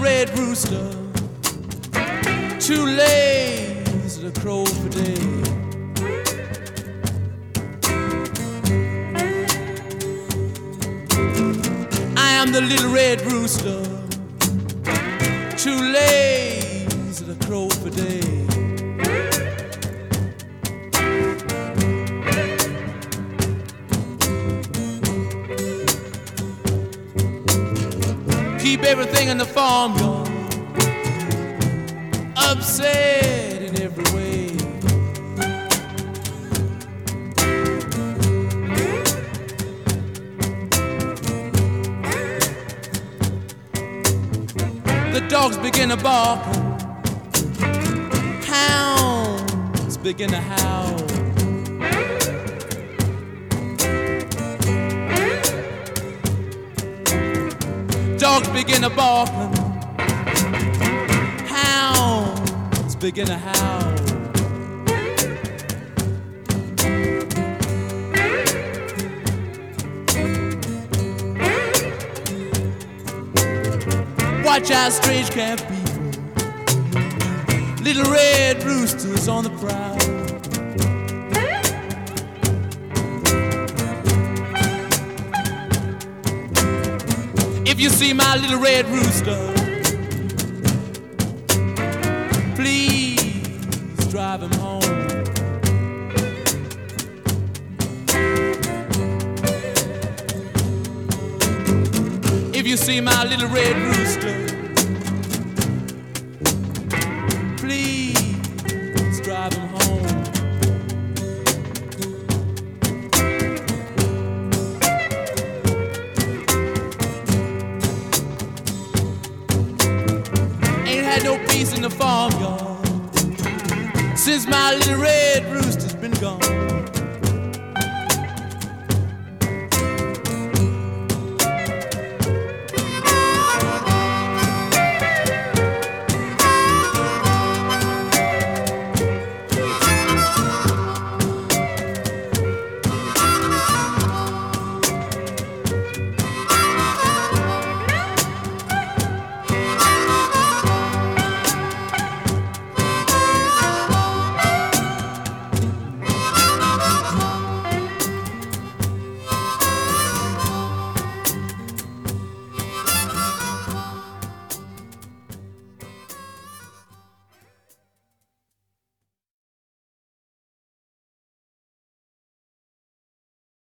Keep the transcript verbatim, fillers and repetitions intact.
little red rooster, too lazy to crow for day. I am the little red rooster, too lazy to crow for day. Keep everything in the farmyard upset in every way. The dogs begin to bark, hounds begin to howl. Dogs begin to bark, hounds begin to howl. Watch out, strange camp people, little red roosters on the prowl. If you see my little red rooster, please drive him home. If you see my little red rooster, please drive him home. Ain't had no peace in the farmyard since my little red rooster's been gone.